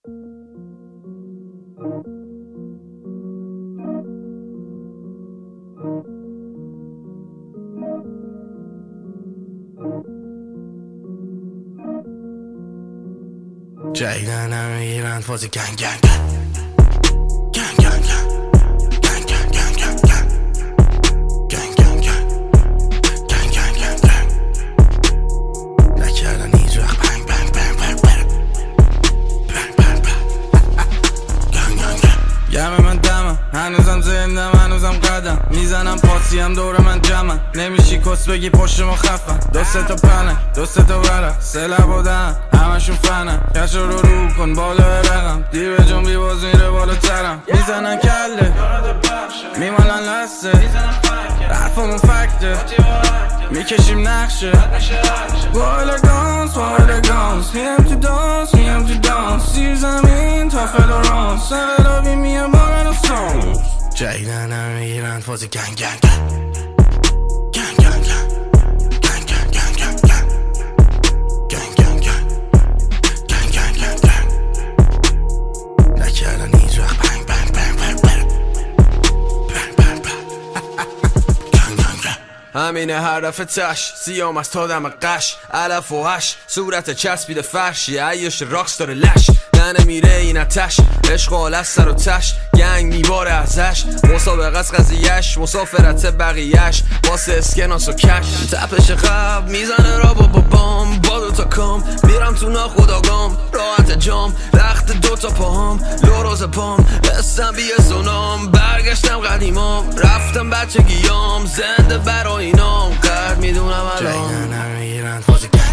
جایدن هم میگیرن فاز گنگ گنگ هنوزم زندم هنوزم قدم میزنم پاسیم دور من جمع نمیشی کس بگی پشت ما خفن دوسته تا پنه دوسته تا ورق سلب بودن همشون فنم کش رو کن بالا رقم دیو جنبی باز میره بالا ترم میزنن کله میمالن لسته حرفمون فکته میکشیم نقشه والا گانس هیم تو دانس زیر زمین تا فلورانس سوالابی میام باقل و سانس جایدن هم میگیرن فاز گنگ گنگ همینه حرف تش سیام از تا دم قش علف و هش صورت چسبیده فرشی عیش راکس داره لش نه میره این اتش عشق از سر و تش گنگ میباره ازش مسابقه از قضیهش مسافرت بقیهش واسه اسکناس و کش تپش قبل میزنه را با بام با دوتا کام میرم تو ناخداگام راحت جام لخت دوتا پاهم لوروز پام هستم بیه سونام برگشتم قدیمام رفتم بچگیام زنده برای اینام قرد میدونم الان جایدن هم میگیرن فاز گنگ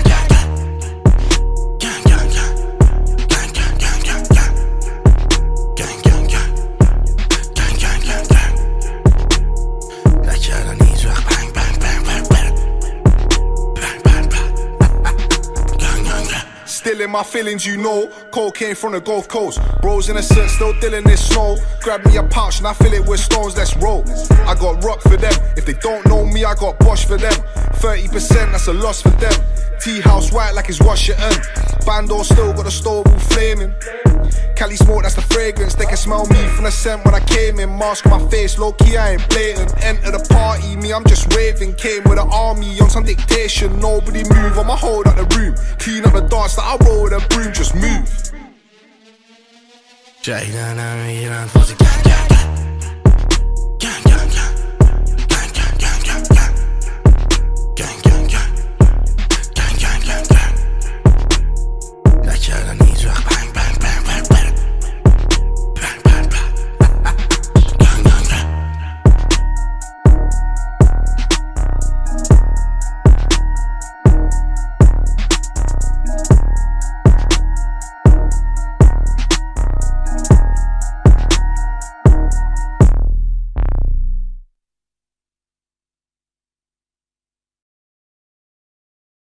Still in my feelings, you know. Cocaine from the Gulf Coast. Bros in a set, still dealing this snow. Grab me a pouch and I fill it with stones, let's roll. I got rock for them. If they don't know me, I got Bosch for them. 30%, that's a loss for them. Tea house white like it's Washington. Bando still got the stove all flaming. Cali smoke, that's the fragrance. They can smell me from the scent when I came in. Mask on my face, low key, I ain't blatant. Enter the party, me, I'm just raving. Came with an army on some dictation. Nobody move, I'ma hold up the room. Clean up the dance that I roll with a broom, just move. جایدن هم میگیرن فاز گنگ گنگ